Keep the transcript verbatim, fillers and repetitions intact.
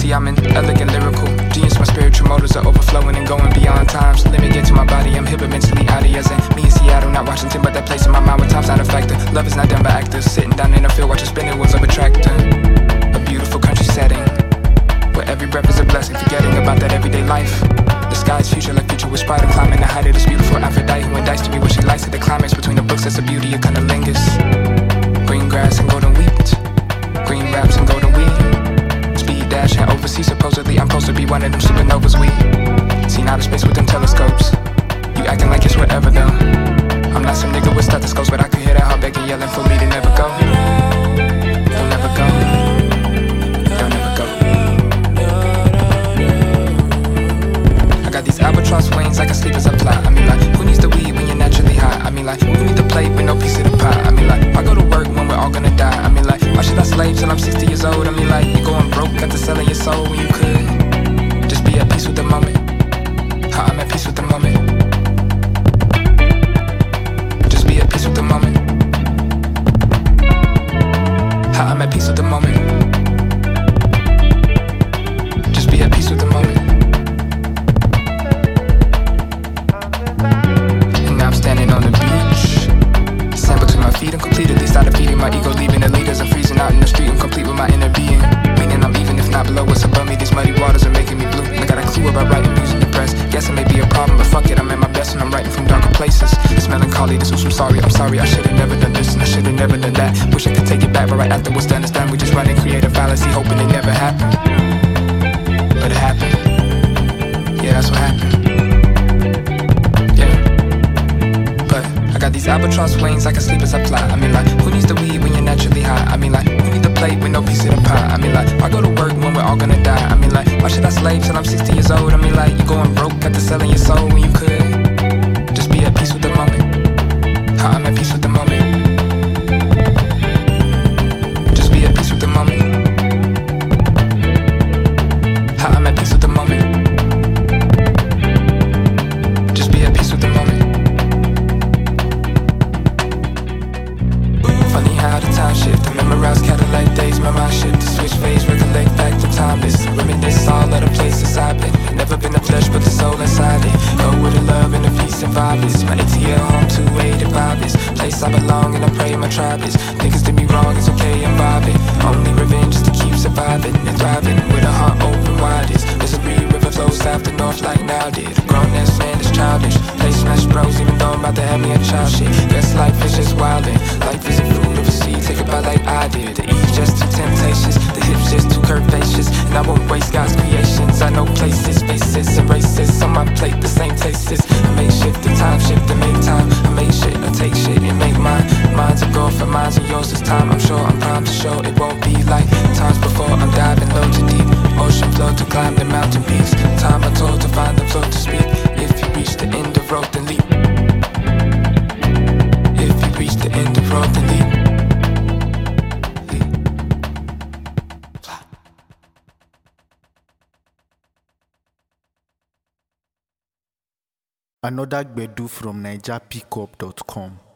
See, I'm an elegant lyrical genius. My spiritual motors are overflowing and going beyond times. Limit get to my body, I'm hip mentally out of as in me in Seattle, not Washington, but that place in my mind where time's not a factor. Love is not done by actors. Sitting down in the field watching spinning wheels of a tractor. A beautiful country setting where every breath is a blessing, forgetting about that everyday life. The sky's future like future with spider climbing the height of this beautiful Aphrodite who indites to me what she likes at the climax between the books. That's a beauty of cunnilingus. Green grass and golden wheat, green wraps and golden weed. Speed dash and overseas, supposedly I'm supposed to be one of them supernovas we seen outer space with them telescopes. You acting like it's wherever though. I'm not some nigga with stethoscopes, but I could hear that heart begging, yelling for me to never go. They'll never go. They'll never go. I got these albatross wings, I can sleep as I fly. I mean like, who needs the weed when you're naturally high? I mean like, who needs the plate with no piece of the pie? I mean like, why go to work when we're all gonna die? I mean like, why should I slave till I'm sixty years old? I mean like, you going broke after selling your soul when you could just be at peace with the moment. How I'm at peace with the moment. Just be at peace with the moment. How I'm at peace with the moment. Just be at peace with the moment. And now I'm standing on the beach, sand between my feet, I'm complete. At least out of feeding my ego, leaving the leaders. I'm freezing out in the street, I'm complete with my inner being. Meaning I'm even if not below what's above me. These muddy waters are making me blue. I got a clue about writing music depressed. Guess it may be a problem, but fuck it, I'm at my best and I'm writing from darker places. It's melancholy, this was from sorry, I'm sorry. I should've never done this and I should've never done that. Wish I could take it back, but right after what's done is done. We just run and create a fallacy, hoping it never happened. But it happened. Yeah, that's what happened. Yeah. But I got these albatross wings, I can sleep as I fly. I mean like, who needs the weed when you're naturally high? I mean like, who needs the plate with no piece of the pie? I mean like, why go to work when we're all gonna die? I mean like, why should I slave till I'm sixty years old? I mean like, you going broke after selling your soul when you could just be at peace with the moment. How I'm at peace with the moment. Just be at peace with the moment. How I'm at peace with the moment. Just be at peace with the moment. Funny how the time shift. I memorize Cadillac days, my mind shift to switch phase, recollect back to timeless. Reminisce all of the places I've been. Never been the flesh, but the soul inside it. Go with the love and the peace and vibe is. My A T L home two eighty-five is. Place I belong and I pray my tribe is. Niggas did me wrong, it's okay, I'm vibing. Only revenge is to keep surviving and thriving. With a heart open wide is. Misery river flows south to north like now did. Grown ass man is childish. Play smash bros even though I'm about to have me a child shit. Guess life is just wildin'. Life is a fruit of a seed, take a bite like I did. The E's just too temptations, the hips just too curvaceous. And I won't waste God's creations. I know places, faces, and races on my plate, the same tastes. I made shift the time, shift and make time. I made shit, I take shit and make mine. Mine's a goal for mine's and yours this time. I'm sure I'm primed to show it won't be like times before. I'm diving low to deep, ocean flow to climb the mountain peaks. Time I told to find the flow to speak. If you reach the end of road, then leap. If you reach the end of road, then leap. Another Gbedu from Niger Pickup dot com.